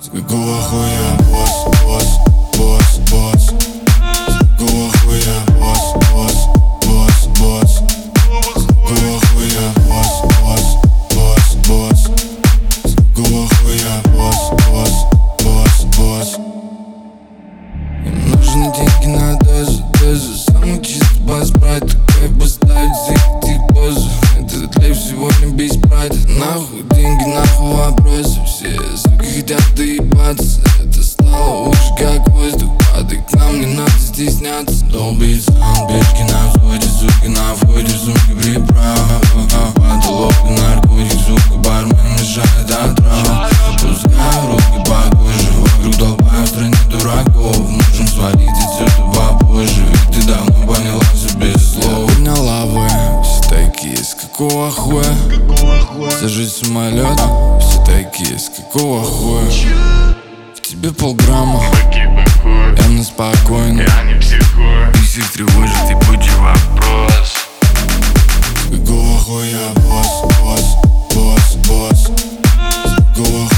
С какого хуя босс, босс, босс, босс? С какого хуя босс, босс, босс, босс? С какого хуя босс, босс, босс, босс? С какого хуя босс, босс, босс, босс? Им нужны деньги на дозу, дозу. Самый чистый бас, брат, такой поставить зайти позу. Этот лейф сегодня без брата. Нахуй деньги, нахуй вопросы. Все суки хотят доебаться. Это стало уже как воздух. Падай к нам, не надо стесняться. Долбит сам, бешки на взводе, суки на входе, сумки приправа. Потолок, наркотик, сука, бармен мешает отрава. Пускай руки по коже, вокруг толпа в стране дураков. Можем свалить отсюда попозже, ведь ты давно поняла все без слов. Подняла вы, все такие, с какого хуя? Сажусь в самолет, все такие, с какого хуя? В тебе полграмма, явно спокойно. Я не психую, и всех тревожит ебучий вопрос. С какого хуя босс, босс, босс, босс? С какого